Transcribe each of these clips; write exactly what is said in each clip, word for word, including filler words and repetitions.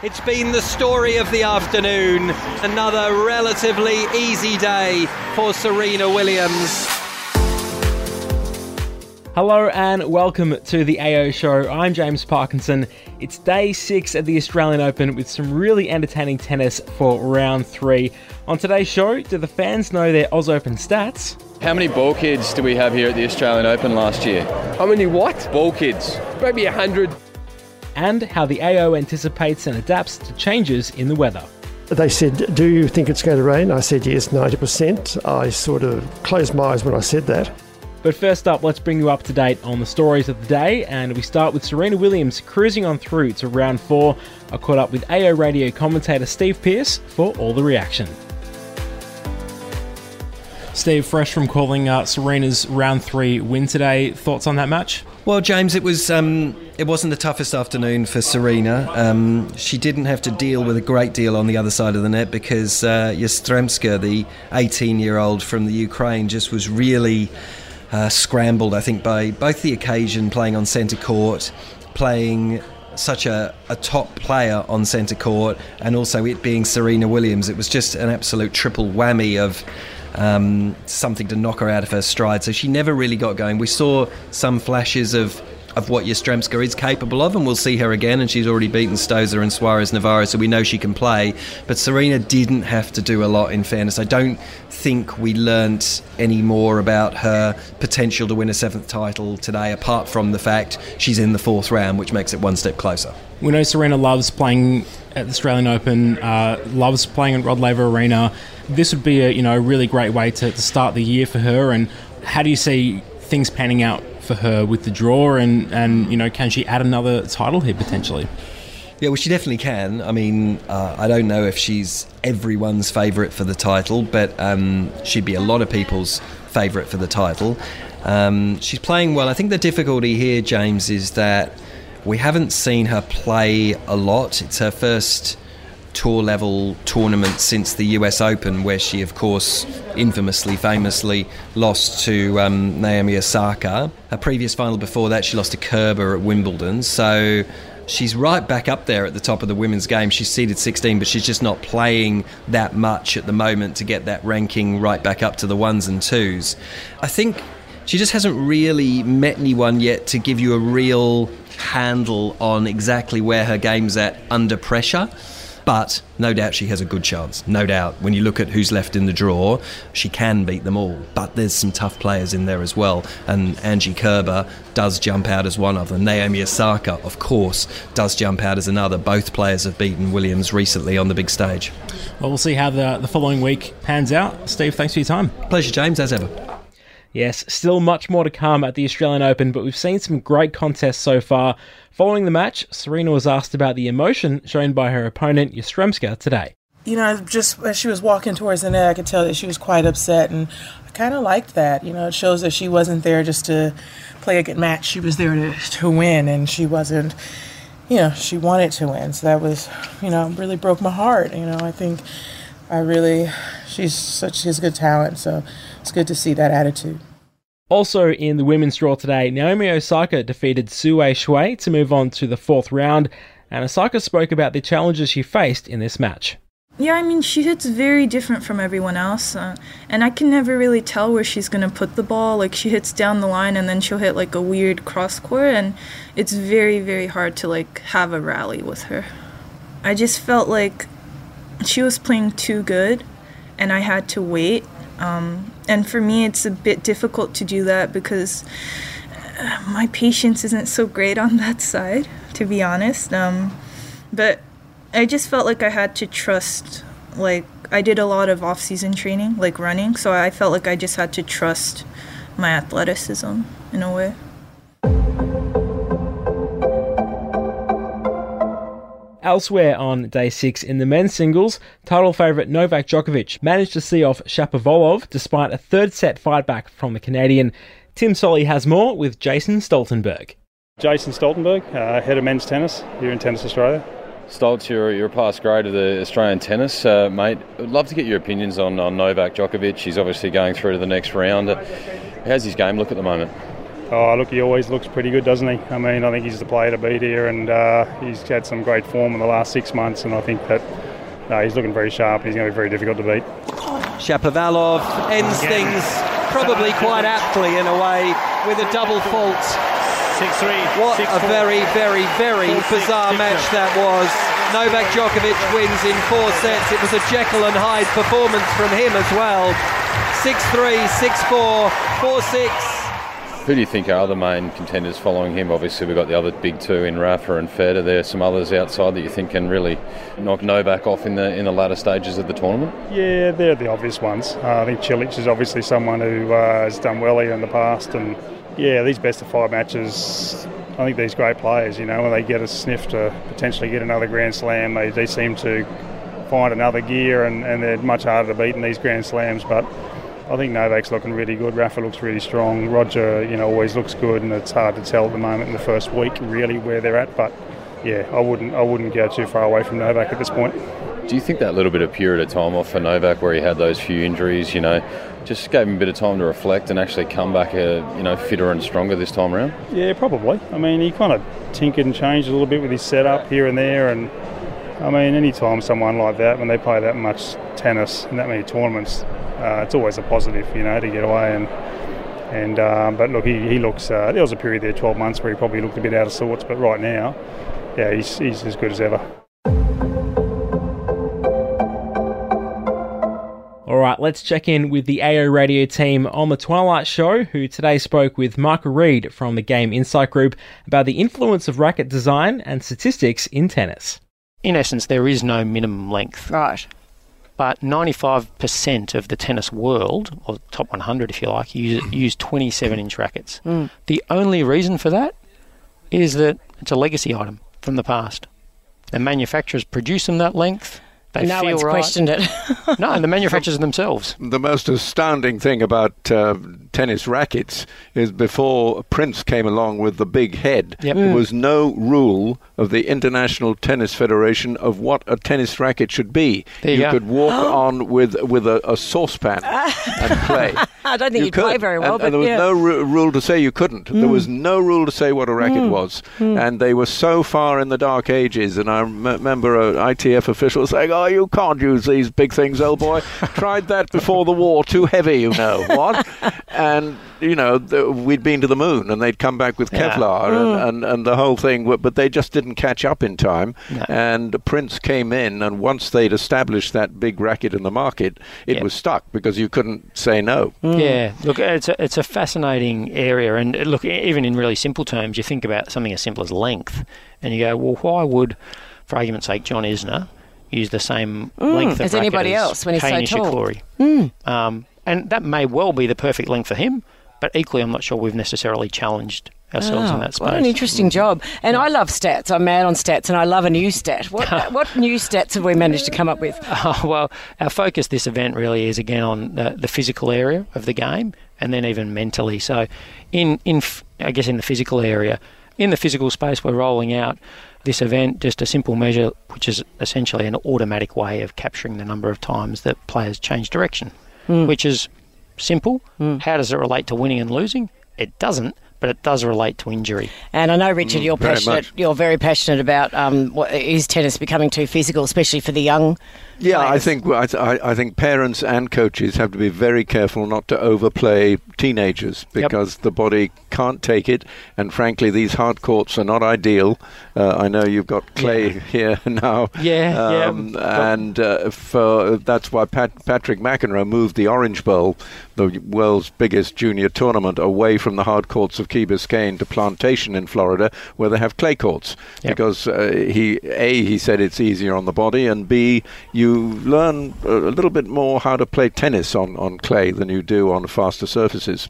It's been the story of the afternoon. Another relatively easy day for Serena Williams. Hello and welcome to the A O Show. I'm James Parkinson. It's day six at the Australian Open with some really entertaining tennis for round three. On today's show, do the fans know their Oz Open stats? How many ball kids do we have here at the Australian Open last year? How many what? Ball kids. Maybe a hundred. And how the A O anticipates and adapts to changes in the weather. They said, do you think it's going to rain? I said, yes, ninety percent. I sort of closed my eyes when I said that. But first up, let's bring you up to date on the stories of the day, and we start with Serena Williams cruising on through to round four. I caught up with A O radio commentator Steve Pearce for all the reaction. Steve, fresh from calling uh, Serena's round three win today, thoughts on that match? Well, James, it was um, it wasn't the toughest afternoon for Serena. Um, she didn't have to deal with a great deal on the other side of the net because uh, Yastremska, the eighteen-year-old from the Ukraine, just was really uh, scrambled, I think, by both the occasion, playing on centre court, playing such a, a top player on centre court, and also it being Serena Williams. It was just an absolute triple whammy of Um, something to knock her out of her stride. So she never really got going. We saw some flashes of, of what Yastremska is capable of, and we'll see her again, and she's already beaten Stosur and Suarez Navarro, so we know she can play. But Serena didn't have to do a lot, in fairness. I don't think we learnt any more about her potential to win a seventh title today, apart from the fact she's in the fourth round, which makes it one step closer. We know Serena loves playing at the Australian Open, uh, loves playing at Rod Laver Arena. This would be a you know a really great way to, to start the year for her. And how do you see things panning out for her with the draw? And, and you know, can she add another title here potentially? Yeah, well, she definitely can. I mean, uh, I don't know if she's everyone's favourite for the title, but um, she'd be a lot of people's favourite for the title. Um, she's playing well. I think the difficulty here, James, is that we haven't seen her play a lot. It's her first tour-level tournament since the U S Open, where she, of course, infamously, famously lost to um, Naomi Osaka. Her previous final before that, she lost to Kerber at Wimbledon. So she's right back up there at the top of the women's game. She's seeded sixteen, but she's just not playing that much at the moment to get that ranking right back up to the ones and twos. I think she just hasn't really met anyone yet to give you a real handle on exactly where her game's at under pressure. But no doubt she has a good chance, no doubt. When you look at who's left in the draw, she can beat them all. But there's some tough players in there as well. And Angie Kerber does jump out as one of them. Naomi Osaka, of course, does jump out as another. Both players have beaten Williams recently on the big stage. Well, we'll see how the, the following week pans out. Steve, thanks for your time. Pleasure, James, as ever. Yes, still much more to come at the Australian Open, but we've seen some great contests so far. Following the match, Serena was asked about the emotion shown by her opponent, Yastremska, today. You know, just as she was walking towards the net, I could tell that she was quite upset, and I kind of liked that. You know, it shows that she wasn't there just to play a good match. She was there to, to win, and she wasn't, you know, she wanted to win. So that was, you know, really broke my heart. You know, I think I really, she's such, she has good talent, so it's good to see that attitude. Also in the women's draw today, Naomi Osaka defeated Sue Shui to move on to the fourth round, and Osaka spoke about the challenges she faced in this match. Yeah, I mean, she hits very different from everyone else, uh, and I can never really tell where she's going to put the ball. Like, she hits down the line, and then she'll hit, like, a weird cross-court, and it's very, very hard to, like, have a rally with her. I just felt like she was playing too good, and I had to wait. Um, and for me, it's a bit difficult to do that because uh, my patience isn't so great on that side, to be honest. Um, but I just felt like I had to trust, like, I did a lot of off-season training, like running, so I felt like I just had to trust my athleticism in a way. Elsewhere on day six in the men's singles, title favourite Novak Djokovic managed to see off Shapovalov despite a third set fight back from the Canadian. Tim Solly has more with Jason Stoltenberg. Jason Stoltenberg, uh, head of men's tennis here in Tennis Australia. Stoltz, you're, you're a past grade of the Australian tennis, uh, mate. I'd love to get your opinions on, on Novak Djokovic. He's obviously going through to the next round. How's his game look at the moment? Oh, look, he always looks pretty good, doesn't he? I mean, I think he's the player to beat here, and uh, he's had some great form in the last six months, and I think that no, he's looking very sharp. He's going to be very difficult to beat. Shapovalov ends things probably quite aptly in a way with a double fault. six three. What six, a four. very, very, very Four, bizarre six, match six, that was. Novak Djokovic wins in four sets. It was a Jekyll and Hyde performance from him as well. six three, six four, four six. Who do you think are the main contenders following him? Obviously, we've got the other big two in Rafa and Federer. There are some others outside that you think can really knock Novak off in the in the latter stages of the tournament? Yeah, they're the obvious ones. Uh, I think Cilic is obviously someone who uh, has done well here in the past, and yeah, these best of five matches, I think these great players, you know, when they get a sniff to potentially get another Grand Slam, they, they seem to find another gear, and, and they're much harder to beat in these Grand Slams. But I think Novak's looking really good. Rafa looks really strong. Roger, you know, always looks good, and it's hard to tell at the moment in the first week really where they're at. But yeah, I wouldn't I wouldn't go too far away from Novak at this point. Do you think that little bit of period of time off for Novak, where he had those few injuries, you know, just gave him a bit of time to reflect and actually come back, uh, you know, fitter and stronger this time around? Yeah, probably. I mean, he kind of tinkered and changed a little bit with his setup here and there, and I mean, any time someone like that, when they play that much tennis and that many tournaments, uh, it's always a positive, you know, to get away. And and um, but look, he, he looks. Uh, there was a period there, twelve months, where he probably looked a bit out of sorts, but right now, yeah, he's he's as good as ever. All right, let's check in with the A O Radio team on the Twilight Show, who today spoke with Michael Reid from the Game Insight Group about the influence of racket design and statistics in tennis. In essence, there is no minimum length. Right. But ninety-five percent of the tennis world, or top one hundred if you like, use, use twenty-seven inch rackets. Mm. The only reason for that is that it's a legacy item from the past. The manufacturers produce them that length. They no feel one's right. questioned it. No, the manufacturers themselves. The most astounding thing about uh, tennis rackets is before Prince came along with the big head, Yep. there Mm. was no rule of the International Tennis Federation of what a tennis racket should be. There you you go. could walk on with with a, a saucepan and play. I don't think You you'd play could. very well, and, but and there was yeah. no ru- rule to say you couldn't. There was no rule to say what a racket was. And they were so far in the dark ages, and I rem- remember an I T F official saying, oh, you can't use these big things, old boy. Tried that before the war. Too heavy, you know. What? And, you know, the, we'd been to the moon, and they'd come back with Yeah. Kevlar and, and, and the whole thing, w- but they just didn't catch up in time. No. And Prince came in, and once they'd established that big racket in the market, it Yep. was stuck because you couldn't say no. Yeah, look, it's a, it's a fascinating area. And uh, look, e- even in really simple terms, you think about something as simple as length, and you go, well, why would, for argument's sake, John Isner use the same Mm, length of as racket anybody as else when he's so Kei tall. Nishikori? Mm. Um, and that may well be the perfect length for him, but equally I'm not sure we've necessarily challenged ourselves Oh, in that space. what an interesting job. And I love stats. I'm mad on stats, and I love a new stat. What what new stats have we managed to come up with? Oh, well, our focus this event really is again on the, the physical area of the game, and then even mentally. So, in in f- I guess in the physical area, in the physical space, we're rolling out this event, just a simple measure, which is essentially an automatic way of capturing the number of times that players change direction, Mm. which is simple. Mm. How does it relate to winning and losing? It doesn't, but it does relate to injury. And I know, Richard, you're very passionate. much. You're very passionate about um, what, is tennis becoming too physical, especially for the young. Yeah, I players? think I, th- I I think parents and coaches have to be very careful not to overplay teenagers because the body can't take it. And frankly, these hard courts are not ideal. Uh, I know you've got clay Yeah. here now. Yeah, yeah. um, and uh, for that's why Pat- Patrick McEnroe moved the Orange Bowl, the world's biggest junior tournament, away from the hard courts of Key Biscayne to Plantation in Florida, where they have clay courts. Yep. Because uh, he a he said it's easier on the body, and b you learn a little bit more how to play tennis on, on clay than you do on faster surfaces.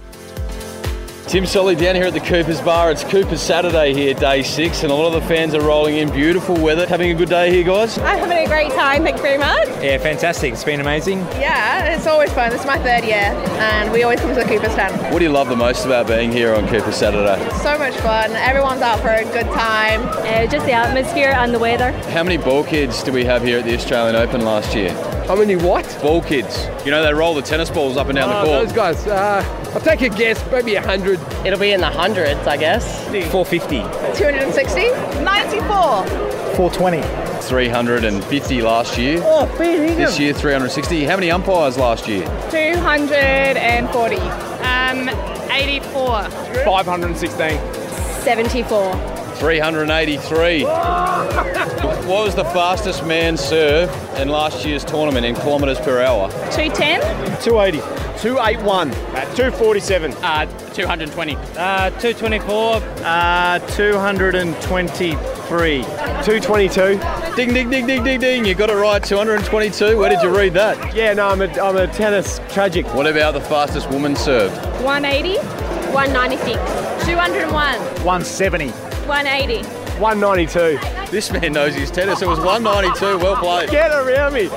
Tim Solly down here at the Coopers Bar. It's Coopers Saturday here, day six, and a lot of the fans are rolling in. Beautiful weather. Having a good day here, guys? I'm having a great time, thank you very much. Yeah, fantastic. It's been amazing. Yeah, it's always fun. This is my third year, and we always come to the Cooper stand. What do you love the most about being here on Coopers Saturday? So much fun. Everyone's out for a good time. Uh, just the atmosphere and the weather. How many ball kids do we have here at the Australian Open last year? How many what? Ball kids. You know, they roll the tennis balls up and down oh, the court. Those guys. Uh, I'll take a guess, maybe one hundred. It'll be in the hundreds, I guess. four fifty. two hundred sixty. ninety-four. four twenty. three hundred fifty last year. Oh, fair This year, three hundred sixty. How many umpires last year? two hundred forty. Um, eighty-four. five hundred sixteen. seventy-four. three hundred eighty-three. What was the fastest man serve in last year's tournament in kilometres per hour? two ten. two eighty. two eighty-one. Uh, two forty-seven. Uh, two hundred twenty. Uh, two twenty-four. Uh, two hundred twenty-three. two twenty-two. Ding, ding, ding, ding, ding, ding. You got it right, two hundred twenty-two. Where did you read that? Yeah, no, I'm a, I'm a tennis tragic. What about the fastest woman served? one eighty. one ninety-six. two oh one. one seventy. one eighty. one ninety-two. This man knows his tennis. It was one ninety-two. Well played. Get around me.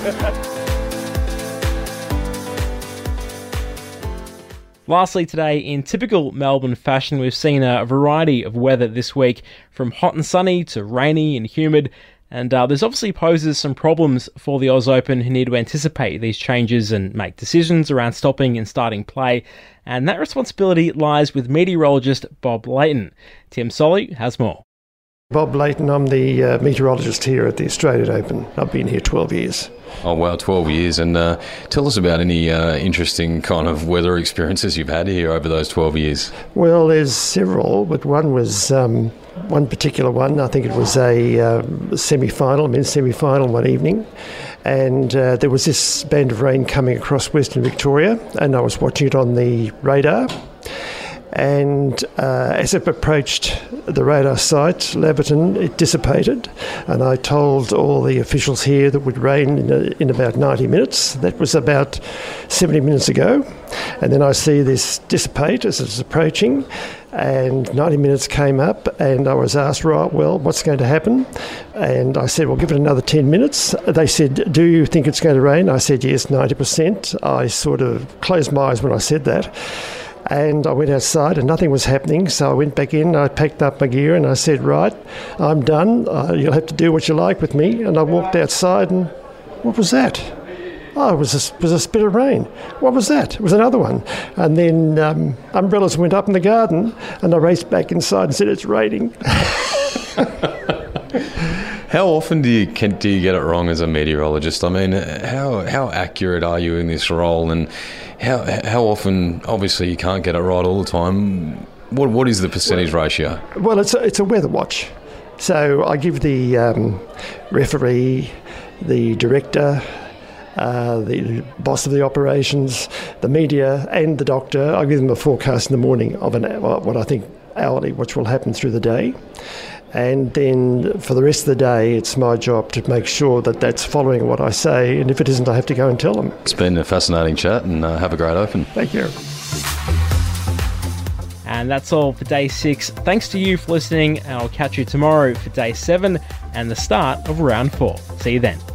Lastly today, in typical Melbourne fashion, we've seen a variety of weather this week, from hot and sunny to rainy and humid, and uh, there's obviously poses some problems for the Oz Open, who need to anticipate these changes and make decisions around stopping and starting play, and that responsibility lies with meteorologist Bob Layton. Tim Solly has more. Bob Layton, I'm the uh, meteorologist here at the Australian Open. I've been here twelve years. Oh, wow, twelve years. And uh, tell us about any uh, interesting kind of weather experiences you've had here over those twelve years. Well, there's several, but one was um, one particular one. I think it was a uh, semi-final, men's semi-final one evening. And uh, there was this band of rain coming across Western Victoria, and I was watching it on the radar. And uh, as it approached the radar site, Laverton, it dissipated. And I told all the officials here that it would rain in, a, in about ninety minutes. That was about seventy minutes ago. And then I see this dissipate as it's approaching. And ninety minutes came up, and I was asked, right, well, what's going to happen? And I said, well, give it another ten minutes. They said, do you think it's going to rain? I said, yes, ninety percent. I sort of closed my eyes when I said that. And I went outside and nothing was happening, so I went back in, I packed up my gear and I said, right, I'm done, uh, you'll have to do what you like with me. And I walked outside and what was that? Oh, it was a, it was a spit of rain. What was that? It was another one. And then um, umbrellas went up in the garden and I raced back inside and said, it's raining. How often do you can, do you get it wrong as a meteorologist? I mean, how how accurate are you in this role, and how how often? Obviously, you can't get it right all the time. What what is the percentage ratio? Well, it's a, it's a weather watch. So I give the um, referee, the director, uh, the boss of the operations, the media, and the doctor. I give them a forecast in the morning of an what I think hourly, which will happen through the day. And then for the rest of the day, it's my job to make sure that that's following what I say. And if it isn't, I have to go and tell them. It's been a fascinating chat, and uh, have a great Open. Thank you. And that's all for day six. Thanks to you for listening, and I'll catch you tomorrow for day seven and the start of round four. See you then.